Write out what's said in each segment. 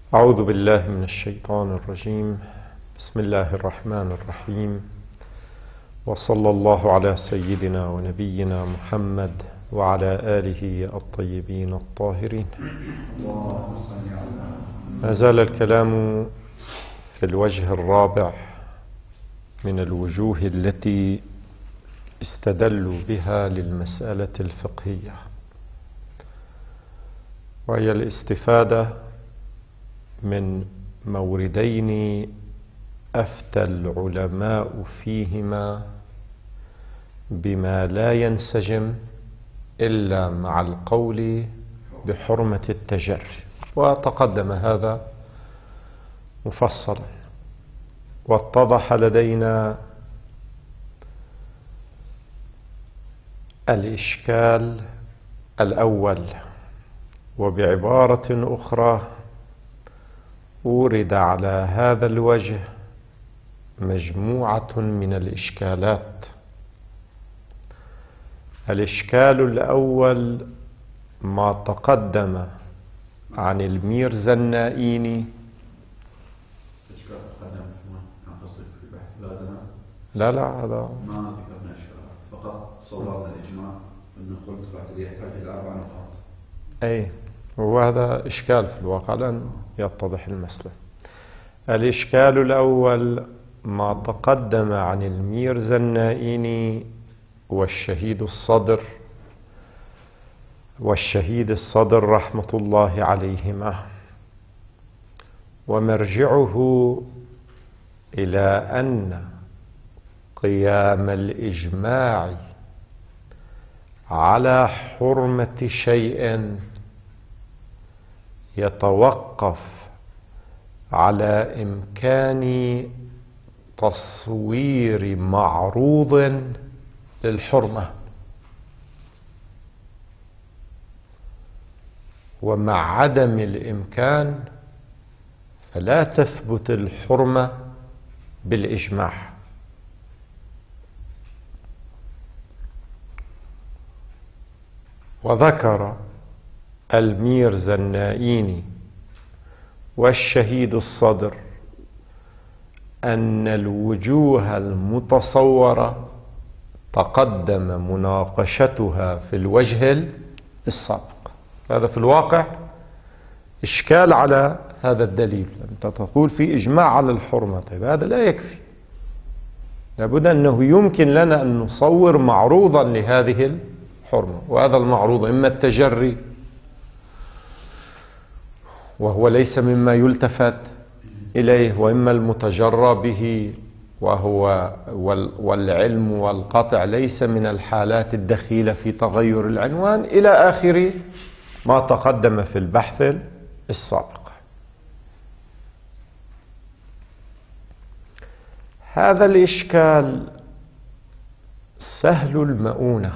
أعوذ بالله من الشيطان الرجيم. بسم الله الرحمن الرحيم، وصلى الله على سيدنا ونبينا محمد وعلى آله الطيبين الطاهرين. ما زال الكلام في الوجه الرابع من الوجوه التي استدلوا بها للمسألة الفقهية، وهي الاستفادة من موردين أفتى العلماء فيهما بما لا ينسجم إلا مع القول بحرمة التجري، وتقدم هذا مفصلا. واتضح لدينا الإشكال الأول، وبعبارة أخرى أورد على هذا الوجه مجموعة من الإشكالات. الإشكال الأول ما تقدم عن الميرزا النائيني. لا هذا ما ذكرنا إشكالات، فقط صورنا الإجماع أنه قلت بعد يحتاج إلى 4 نقاط. أي وهذا إشكال في الواقع لن يتضح المسألة. الإشكال الأول ما تقدم عن الميرزا النائيني والشهيد الصدر رحمة الله عليهما، ومرجعه إلى أن قيام الإجماع على حرمة شيء يتوقف على إمكان تصوير معروض للحرمة، ومع عدم الإمكان فلا تثبت الحرمة بالإجماع. وذكر الميرزا النائيني والشهيد الصدر أن الوجوه المتصورة تقدم مناقشتها في الوجه السابق. هذا في الواقع إشكال على هذا الدليل. أنت تقول في إجماع على الحرمة، طيب هذا لا يكفي، لابد أنه يمكن لنا أن نصور معروضا لهذه الحرمة، وهذا المعروض إما التجري وهو ليس مما يلتفت إليه، وإما المتجرى به وهو والعلم والقطع ليس من الحالات الدخيلة في تغير العنوان، إلى آخر ما تقدم في البحث السابق. هذا الإشكال سهل المؤونة،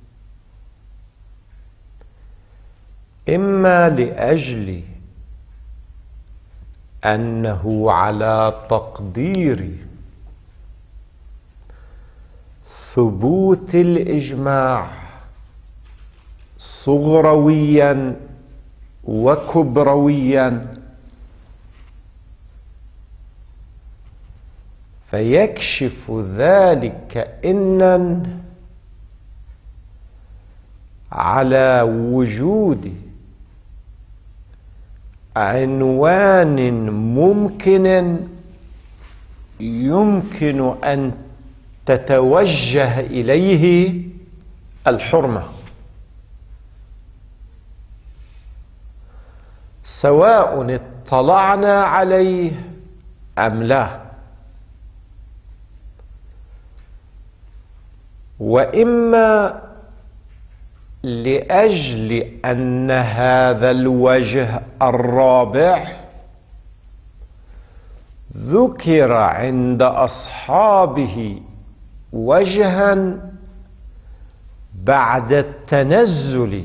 إما لأجل أنه على تقدير ثبوت الإجماع صغرويا وكبرويا، فيكشف ذلك إنًا على وجود عنوان ممكن يمكن أن تتوجه إليه الحرمة، سواء اطلعنا عليه أم لا. وإما لأجل أن هذا الوجه الرابع ذكر عند أصحابه وجها بعد التنزل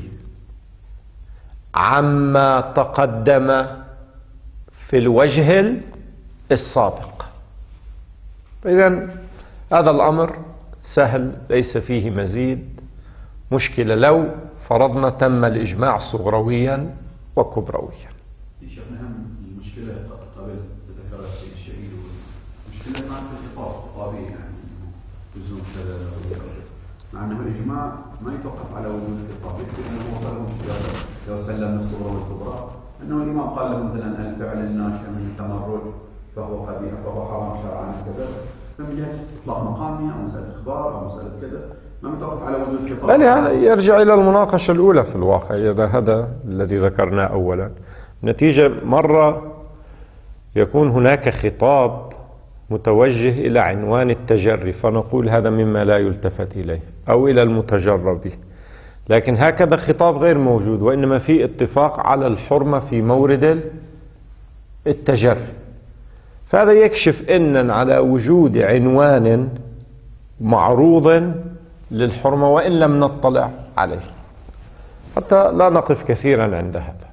عما تقدم في الوجه السابق. إذن هذا الأمر سهل ليس فيه مزيد مشكلة لو فرضنا تم الإجماع صغرويا وكبرويا. شيخنا، المشكلة مشكلة قبل ذكرها السيد الشهيد مشكلة ما في خطاب خطابي يعني لزوم كذا مع أنه الإجماع ما يتوقف على وجود الخطاب يكفي أنه وصلهم لو سلم الصغرى والكبرى أنه الإمام قال له مثلا الفعل الناشئ من التمرد فهو قبيح فهو حرام شرعا كذا فمن جهة إطلاق مقامي أو مسألة إخبار أو مسألة كذا ما متوقف على وجود الخطاب. يعني هذا يرجع إلى المناقشة الأولى في الواقع هذا الذي ذكرناه أولا. نتيجة مرة يكون هناك خطاب متوجه إلى عنوان التجري فنقول هذا مما لا يلتفت إليه أو إلى المتجرب به، لكن هكذا خطاب غير موجود وإنما في اتفاق على الحرمة في مورد التجري، فهذا يكشف إنن على وجود عنوان معروض للحرمة وإن لم نطلع عليه، حتى لا نقف كثيرا عند هذا.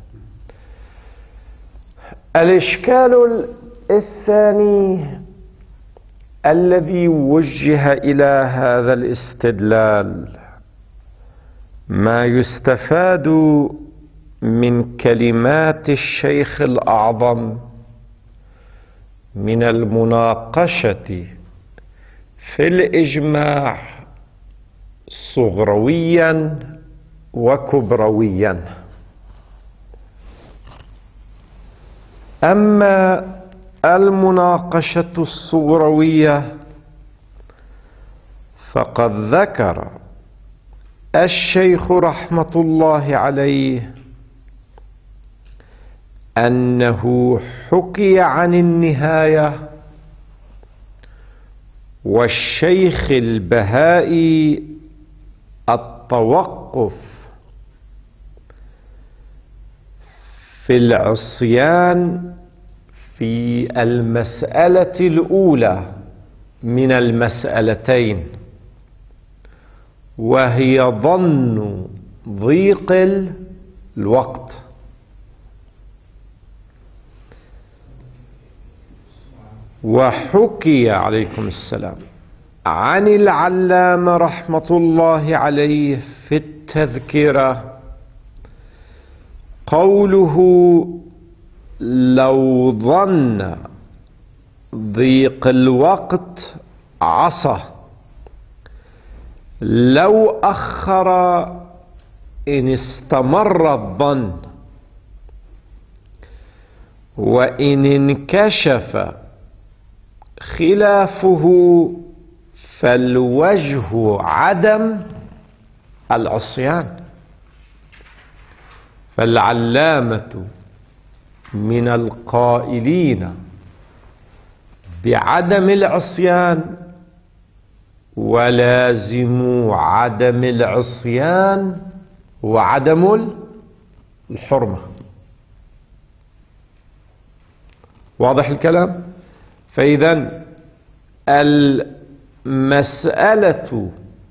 الإشكال الثاني الذي وجه إلى هذا الاستدلال ما يستفاد من كلمات الشيخ الأعظم من المناقشة في الإجماع صغرويا وكبرويا. أما المناقشة الصغروية فقد ذكر الشيخ رحمة الله عليه أنه حكي عن النهاية والشيخ البهائي التوقف في العصيان في المسألة الأولى من المسألتين، وهي ظن ضيق الوقت. وحكي عليكم السلام عن العلامة رحمة الله عليه في التذكرة قوله لو ظن ضيق الوقت عصى لو أخر إن استمر الظن وإن انكشف خلافه فالوجه عدم العصيان. فالعلامة من القائلين بعدم العصيان ولازم عدم العصيان وعدم الحرمة. واضح الكلام؟ فإذا المسألة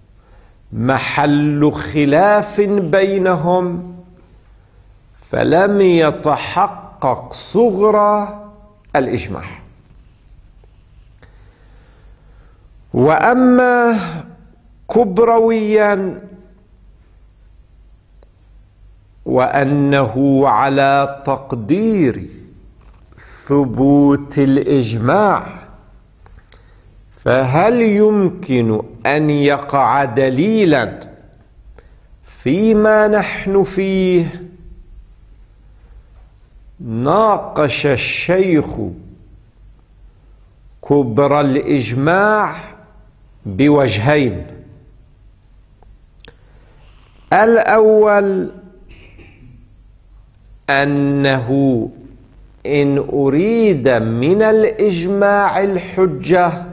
محل خلاف بينهم فلم يتحقق صغرى الإجماع. وأما كبرويا وأنه على تقدير ثبوت الإجماع فهل يمكن أن يقع دليلا فيما نحن فيه؟ ناقش الشيخ كبر الإجماع بوجهين. الأول أنه إن أريد من الإجماع الحجة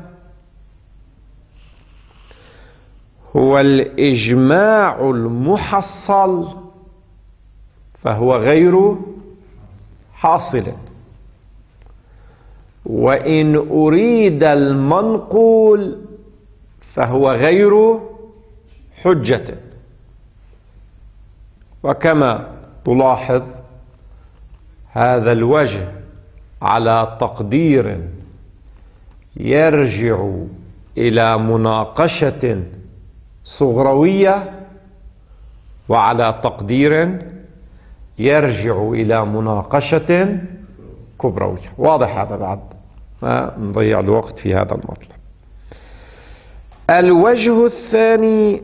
هو الإجماع المحصل فهو غير حاصل، وإن أريد المنقول فهو غير حجة. وكما تلاحظ هذا الوجه على تقدير يرجع إلى مناقشة صغروية وعلى تقدير يرجع إلى مناقشة كبروية. واضح هذا بعد، ما نضيع الوقت في هذا المطلب. الوجه الثاني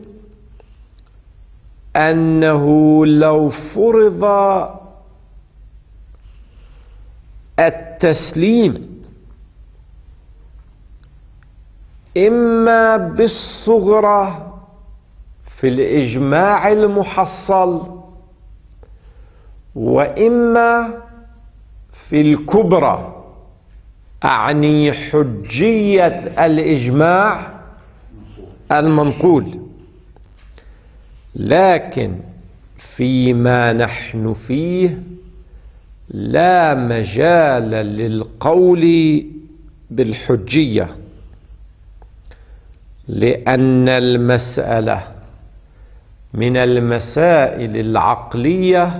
أنه لو فرض التسليم إما بالصغرى في الإجماع المحصل وإما في الكبرى، أعني حجية الإجماع المنقول، لكن فيما نحن فيه لا مجال للقول بالحجية، لأن المسألة من المسائل العقلية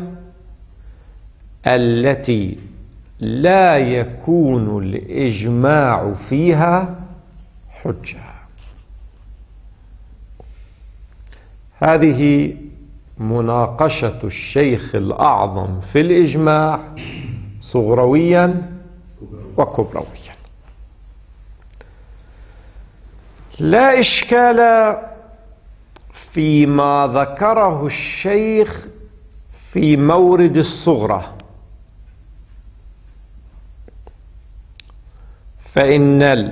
التي لا يكون الإجماع فيها حجة. هذه مناقشة الشيخ الأعظم في الإجماع صغرويا وكبرويا. لا إشكال فيما ذكره الشيخ في مورد الصغرى، فإن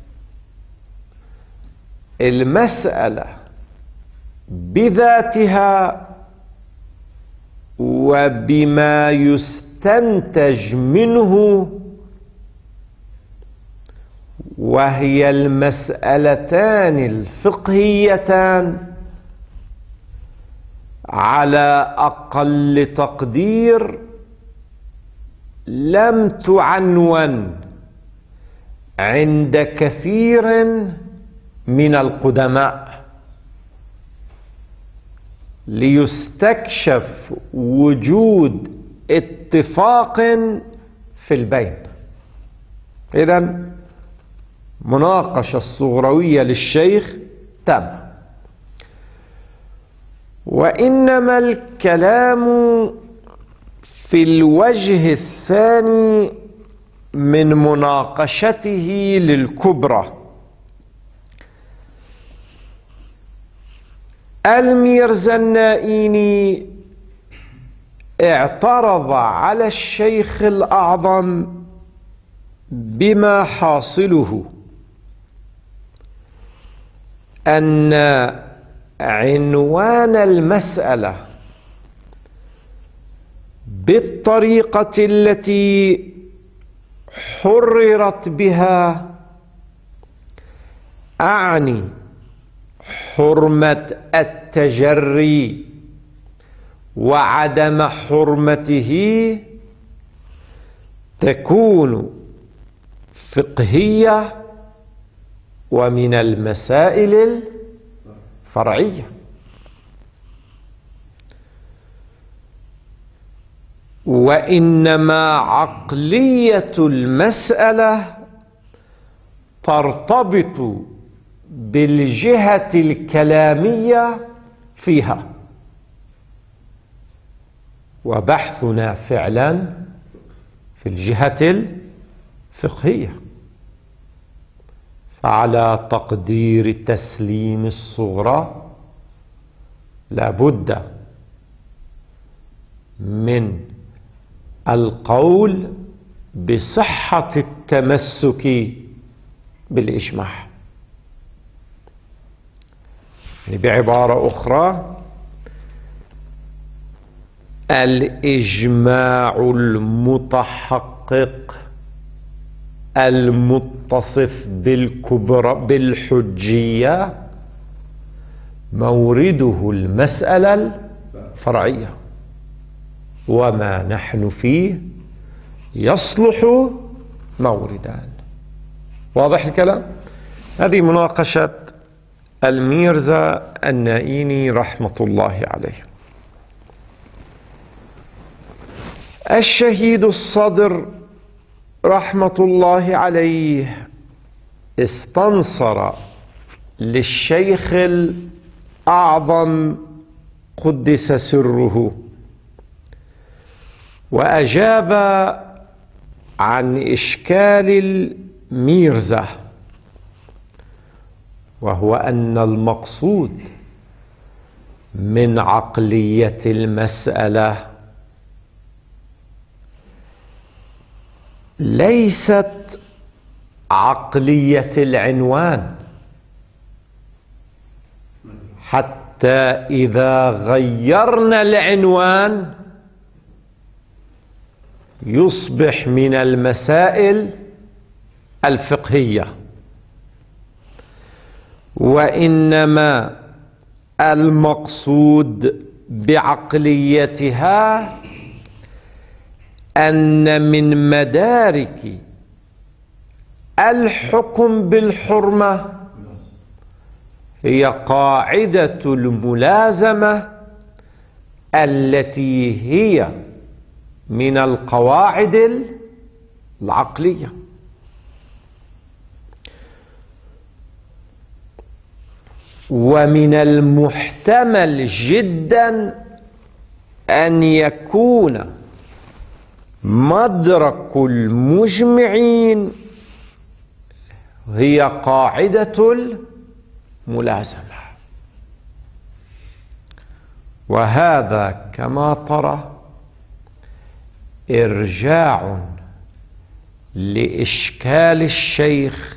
المسألة بذاتها وبما يستنتج منه، وهي المسألتان الفقهيتان على أقل تقدير لم تعنون عند كثير من القدماء ليستكشف وجود اتفاق في البين. إذن مناقشة الصغروية للشيخ تم، وإنما الكلام في الوجه الثاني من مناقشته للكبرى. الميرزا النائيني اعترض على الشيخ الأعظم بما حاصله أن عنوان المسألة بالطريقة التي حررت بها، أعني حرمة التجري وعدم حرمته، تكون فقهية ومن المسائل الفرعية. وإنما عقلية المسألة ترتبط بالجهة الكلامية فيها، وبحثنا فعلا في الجهة الفقهية. فعلى تقدير تسليم الصغرى لابد من القول بصحة التمسك بالإجماع. يعني بعبارة أخرى، الإجماع المتحقق المتصف بالحجية مورده المسألة الفرعية، وما نحن فيه يصلح موردان. واضح الكلام؟ هذه مناقشة الميرزا النائيني رحمة الله عليه. الشهيد الصدر رحمة الله عليه استنصر للشيخ الأعظم قدس سره، وأجاب عن إشكال الميرزا، وهو أن المقصود من عقلية المسألة ليست عقلية العنوان، حتى إذا غيرنا العنوان يصبح من المسائل الفقهية، وإنما المقصود بعقليتها أن من مدارك الحكم بالحرمة هي قاعدة الملازمة التي هي من القواعد العقلية. ومن المحتمل جدا أن يكون مدرك المجمعين هي قاعدة الملازمة، وهذا كما ترى إرجاع لإشكال الشيخ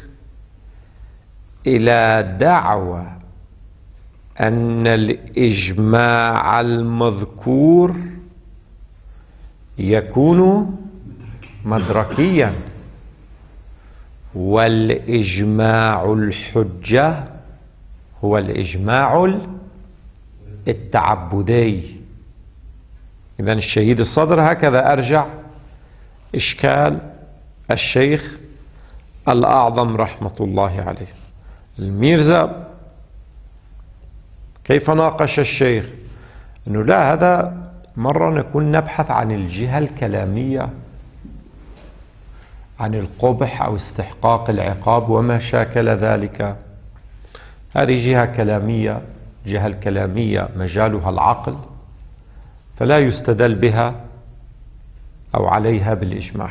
إلى دعوى أن الإجماع المذكور يكون مدركيا، والإجماع الحجة هو الإجماع التعبدي. إذن الشهيد الصدر هكذا أرجع إشكال الشيخ الأعظم رحمة الله عليه. الميرزا كيف ناقش الشيخ؟ أنه لا، هذا مرة نكون نبحث عن الجهة الكلامية، عن القبح أو استحقاق العقاب وما شاكل ذلك. هذه جهة كلامية، الجهة الكلامية مجالها العقل، فلا يستدل بها أو عليها بالإجماع.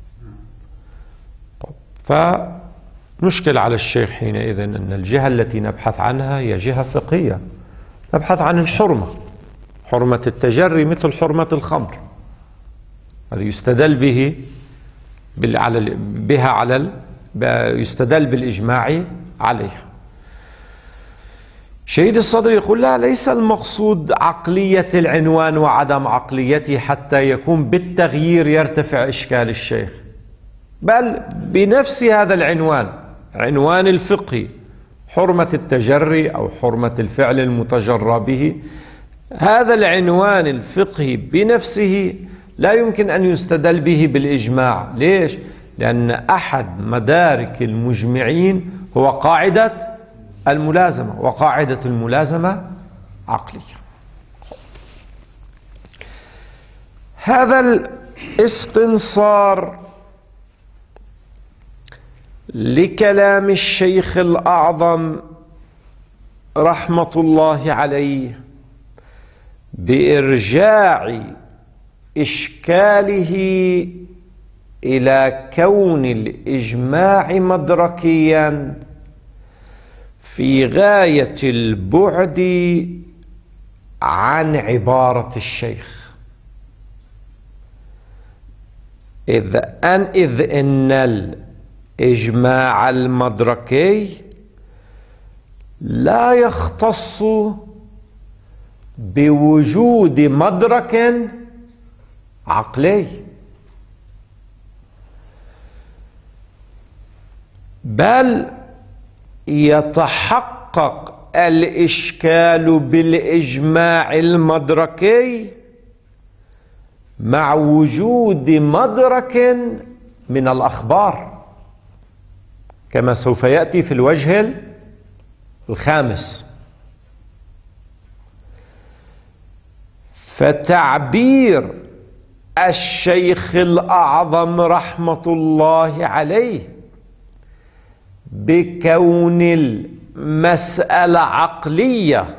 فنشكل على الشيخ حينئذ أن الجهة التي نبحث عنها هي جهة فقهية، نبحث عن الحرمة، حرمة التجري مثل حرمة الخمر، هذا يستدل يستدل بالإجماع عليها. شهيد الصدر يقول لا، ليس المقصود عقلية العنوان وعدم عقليته حتى يكون بالتغيير يرتفع إشكال الشيخ، بل بنفس هذا العنوان، عنوان الفقهي، حرمة التجري أو حرمة الفعل المتجرى به، هذا العنوان الفقهي بنفسه لا يمكن أن يستدل به بالإجماع. ليش؟ لأن أحد مدارك المجمعين هو قاعدة الملازمة، وقاعدة الملازمة عقلية. هذا الاستنصار لكلام الشيخ الأعظم رحمة الله عليه بإرجاع إشكاله إلى كون الإجماع مدركيا في غاية البعد عن عبارة الشيخ، إذ إن الإجماع المدركي لا يختص بوجود مدرك عقلي، بل يتحقق الإشكال بالإجماع المدركي مع وجود مدرك من الأخبار، كما سوف يأتي في الوجه الخامس. فتعبير الشيخ الأعظم رحمة الله عليه بكون المسألة عقلية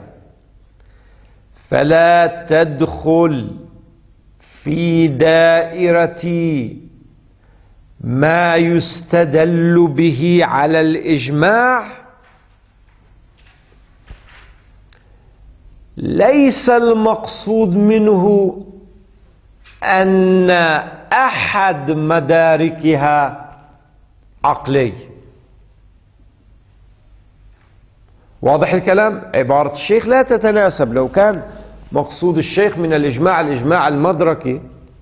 فلا تدخل في دائرة ما يستدل به على الإجماع ليس المقصود منه أن أحد مداركها عقلي. واضح الكلام؟ عبارة الشيخ لا تتناسب. لو كان مقصود الشيخ من الإجماع المدركي،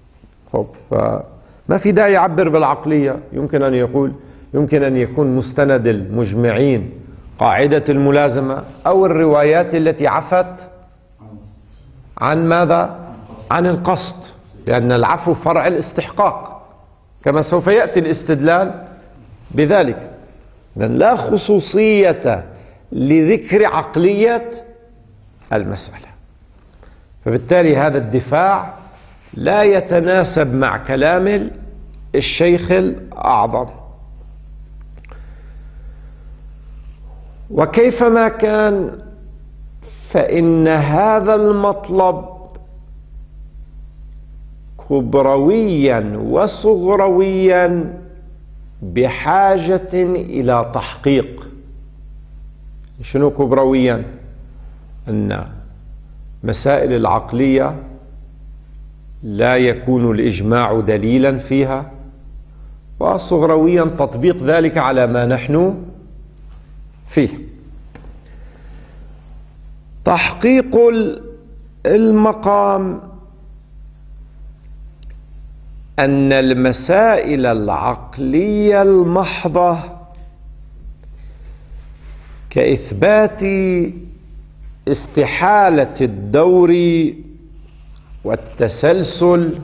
فما في داعي يعبر بالعقلية. يمكن أن يكون مستند المجمعين قاعدة الملازمة أو الروايات التي عفت عن ماذا؟ عن القصد، لأن العفو فرع الاستحقاق كما سوف يأتي الاستدلال بذلك. لا خصوصية لذكر عقلية المسألة، فبالتالي هذا الدفاع لا يتناسب مع كلام الشيخ الأعظم. وكيفما كان فإن هذا المطلب كبرويا وصغرويا بحاجة إلى تحقيق. شنو كبرويا؟ أن مسائل العقلية لا يكون الإجماع دليلا فيها، وصغرويا تطبيق ذلك على ما نحن فيه. تحقيق المقام أن المسائل العقلية المحضة كإثبات استحالة الدور والتسلسل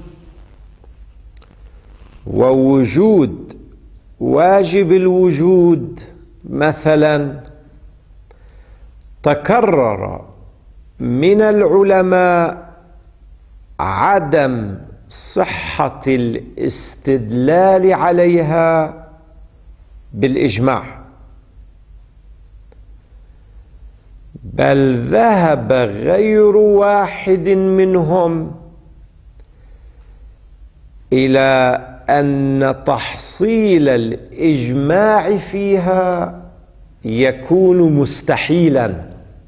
ووجود واجب الوجود مثلا تكرر من العلماء عدم صحة الاستدلال عليها بالإجماع، بل ذهب غير واحد منهم إلى أن تحصيل الإجماع فيها يكون مستحيلا،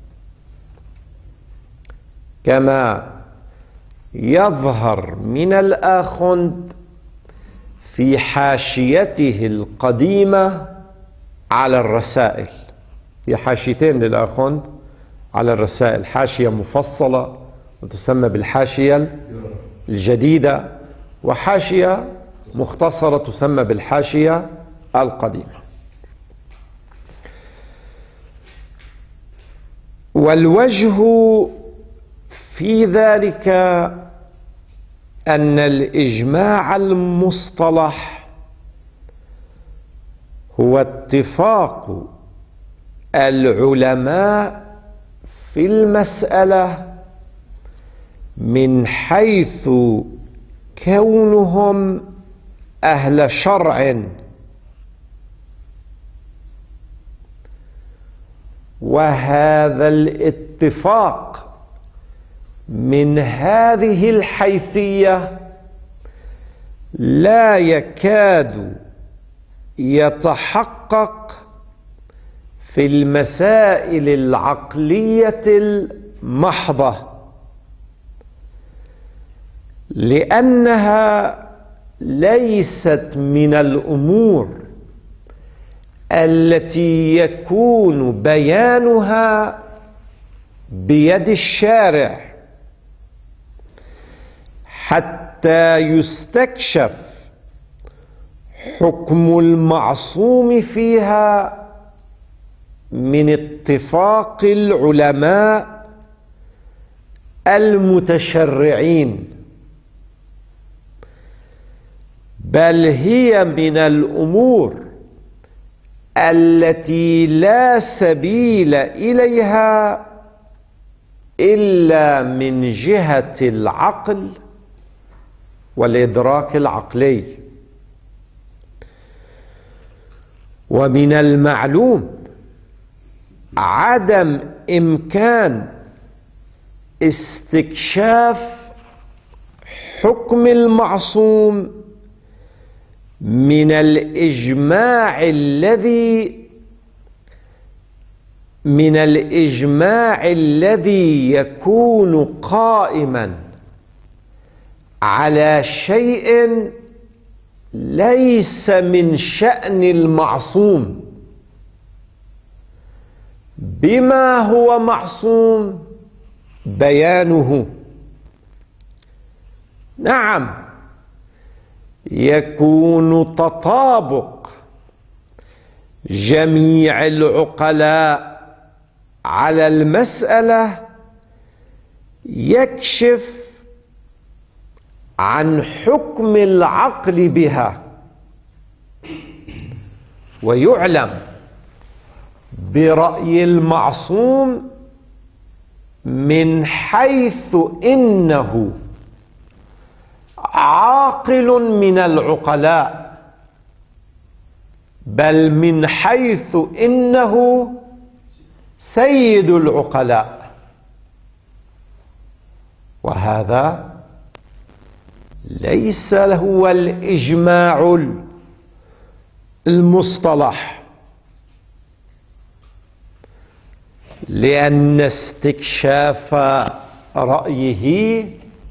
كما يظهر من الآخوند في حاشيته القديمة على الرسائل. في حاشيتين للآخوند على الرسائل، حاشية مفصلة وتسمى بالحاشية الجديدة، وحاشية مختصرة تسمى بالحاشية القديمة. والوجه في ذلك أن الإجماع المصطلح هو اتفاق العلماء في المسألة من حيث كونهم أهل شرع، وهذا الاتفاق من هذه الحيثية لا يكاد يتحقق في المسائل العقلية المحضة، لأنها ليست من الأمور التي يكون بيانها بيد الشارع حتى يستكشف حكم المعصوم فيها من اتفاق العلماء المتشرعين، بل هي من الأمور التي لا سبيل إليها إلا من جهة العقل والإدراك العقلي. ومن المعلوم عدم إمكان استكشاف حكم المعصوم من الإجماع الذي يكون قائما على شيء ليس من شأن المعصوم بما هو معصوم بيانه. نعم، يكون تطابق جميع العقلاء على المسألة يكشف عن حكم العقل بها، ويعلم برأي المعصوم من حيث إنه عاقل من العقلاء، بل من حيث إنه سيد العقلاء. وهذا ليس هو الإجماع المصطلح، لأن استكشاف رأيه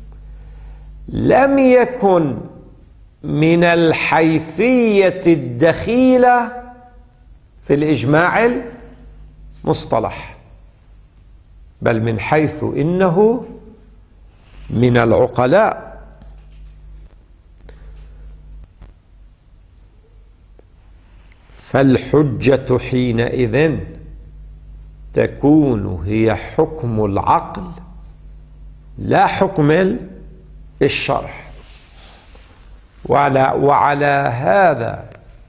لم يكن من الحيثية الدخيلة في الإجماع المصطلح، بل من حيث إنه من العقلاء. فالحجة حينئذ تكون هي حكم العقل لا حكم الشرع. وعلى هذا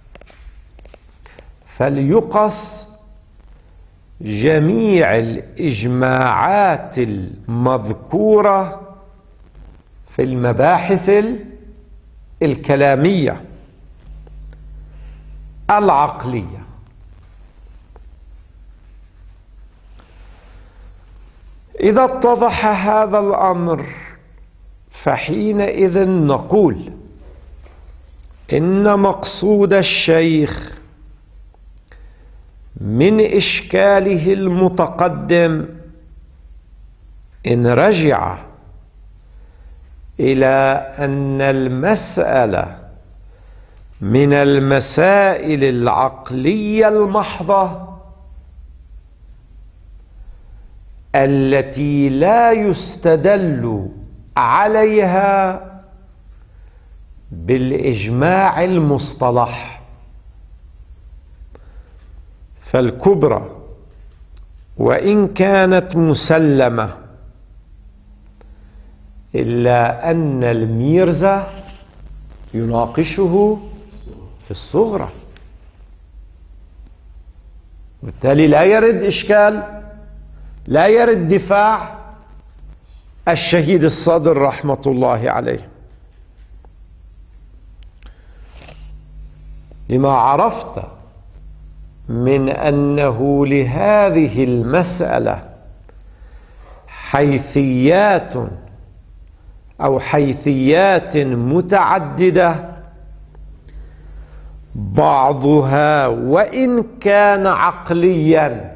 فليقص جميع الإجماعات المذكورة في المباحث الكلامية العقلية. إذا اتضح هذا الأمر فحينئذ نقول إن مقصود الشيخ من إشكاله المتقدم إن رجع إلى أن المسألة من المسائل العقلية المحضة التي لا يستدل عليها بالإجماع المصطلح، فالكبرى وإن كانت مسلمة إلا أن الميرزا يناقشه في الصغرى، بالتالي لا يرد إشكال، لا يرد دفاع الشهيد الصدر رحمة الله عليه، لما عرفت من أنه لهذه المسألة حيثيات أو حيثيات متعددة، بعضها وإن كان عقليا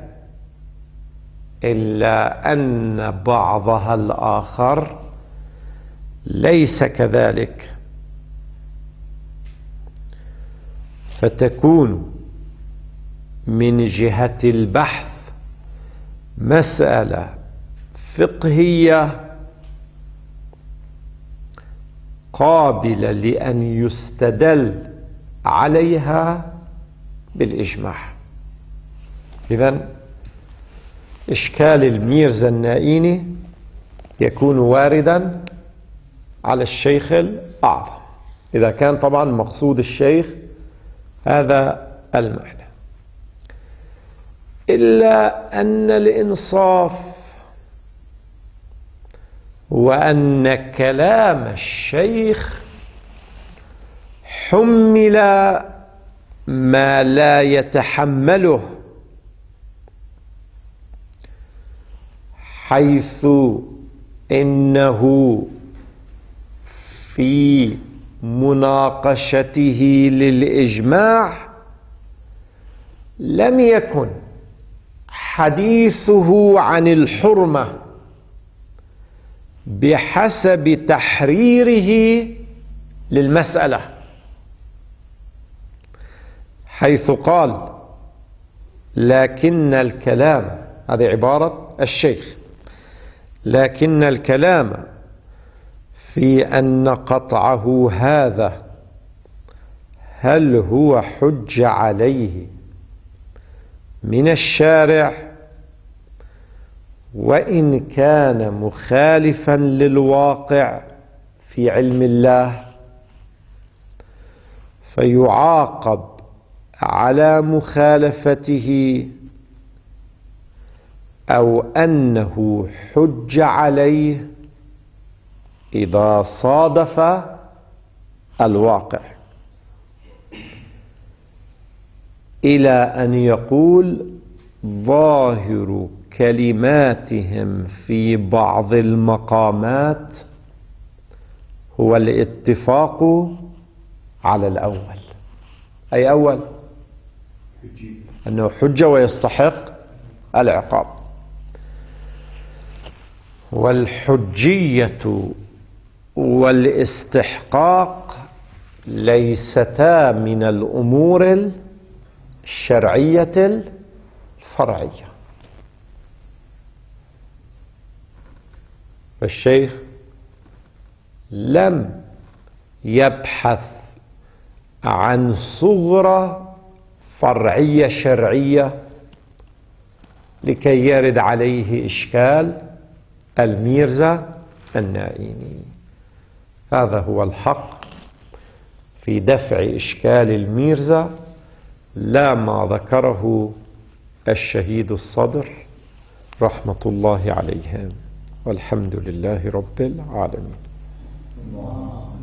إلا أن بعضها الآخر ليس كذلك، فتكون من جهة البحث مسألة فقهية قابلة لأن يستدل عليها بالإجماع. إذن إشكال الميرزا النائيني يكون واردا على الشيخ الأعظم، إذا كان طبعا مقصود الشيخ هذا المعنى، إلا أن الإنصاف هو أن كلام الشيخ حمل ما لا يتحمله، حيث إنه في مناقشته للإجماع لم يكن حديثه عن الحرمة بحسب تحريره للمسألة، حيث قال: لكن الكلام، هذه عبارة الشيخ، لكن الكلام في أن قطعه هذا هل هو حج عليه من الشارع وإن كان مخالفا للواقع في علم الله، فيعاقب على مخالفته، أو أنه حج عليه إذا صادف الواقع، إلى أن يقول: ظاهر كلماتهم في بعض المقامات هو الاتفاق على الأول، أي أول أنه حجة ويستحق العقاب. والحجية والاستحقاق ليستا من الأمور الشرعية الفرعية. فالشيخ لم يبحث عن صغرى فرعية شرعية لكي يرد عليه إشكال الميرزا النائيني. هذا هو الحق في دفع إشكال الميرزا، لا ما ذكره الشهيد الصدر رحمة الله عليهم، والحمد لله رب العالمين.